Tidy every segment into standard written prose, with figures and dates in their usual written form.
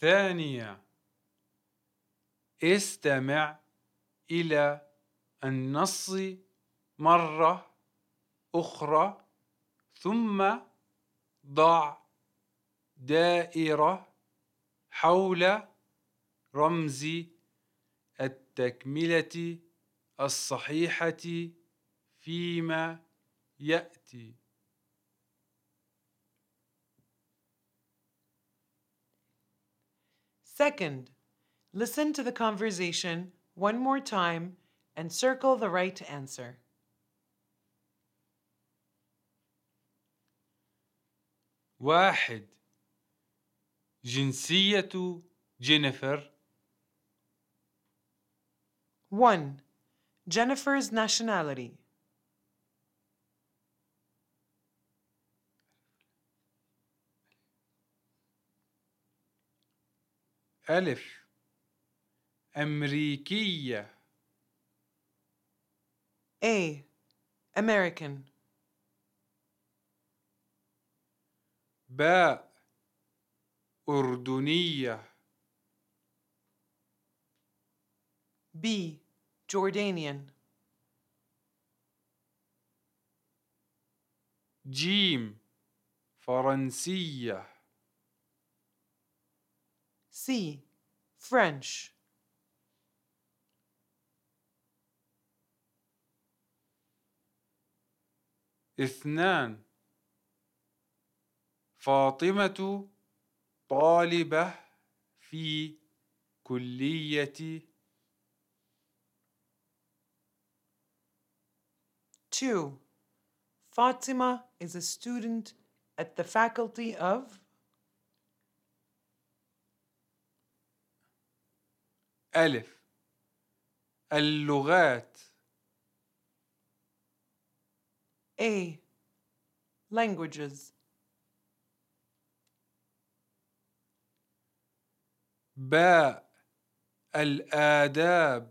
ثانية. استمع إلى النص مرة أخرى ثم ضع دائرة حول رمز التكملة الصحيحة فيما يأتي. Second, listen to the conversation one more time and circle the right answer. 1. جنسية جينيفر. 1. Jennifer's nationality. ألف. أمريكية. A. American. باء. أردنية. B. Jordanian. جيم. فرنسية. C. French. اثنان. فاطمة طالبة في كلية. 2. Fatima is a student at the faculty of. ألف. اللغات. A. Languages. باء. الآداب.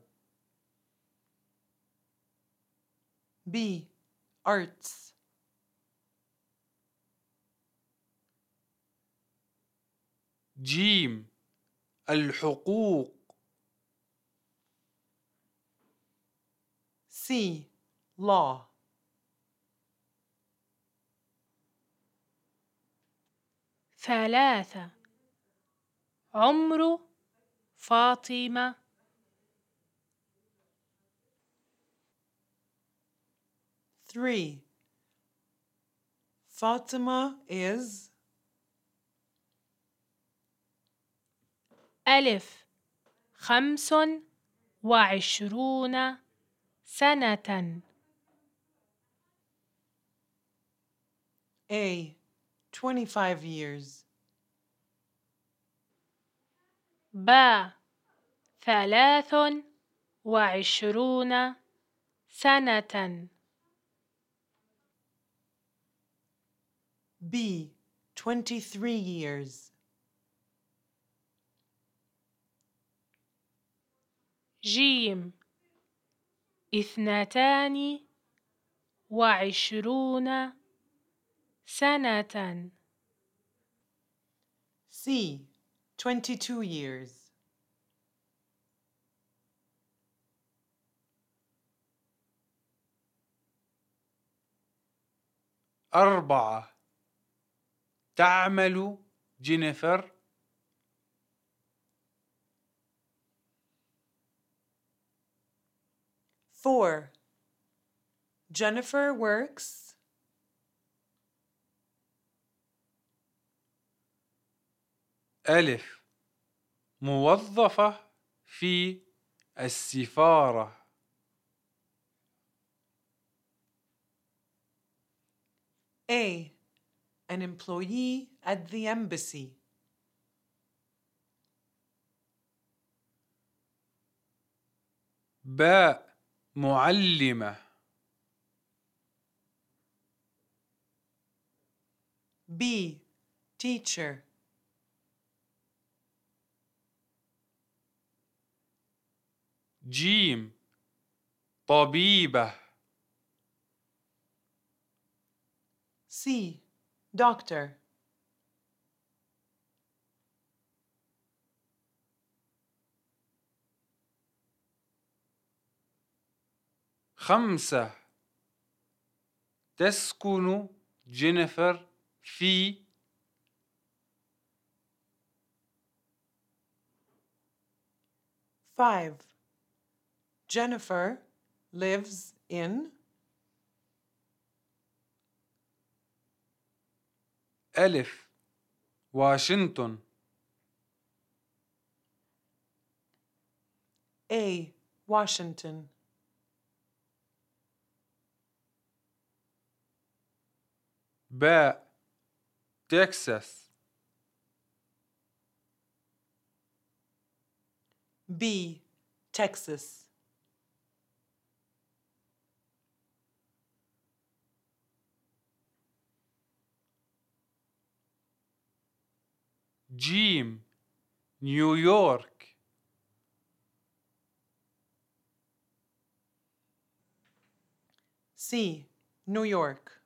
B. Arts. جيم. الحقوق. C. Law. ثلاثة. عمر فاطمة 3. Fatima is. ألف 25 سنة. A. 25 years. باء 23 سنة. B. 23 years. جيم 22 سنة. C. 22 years. أربعة. تعمل جينيفر. Four. Jennifer works. ألف. موظفة في السفارة. A. An employee at the embassy. باء. معلمة. B. Teacher. جيم. طبيبة. C. Doctor. 5 تسكن جينيفر في 5. Jennifer lives in ألف واشنطن A. Washington. باء تكساس B. Texas. جيم نيويورك C. New York.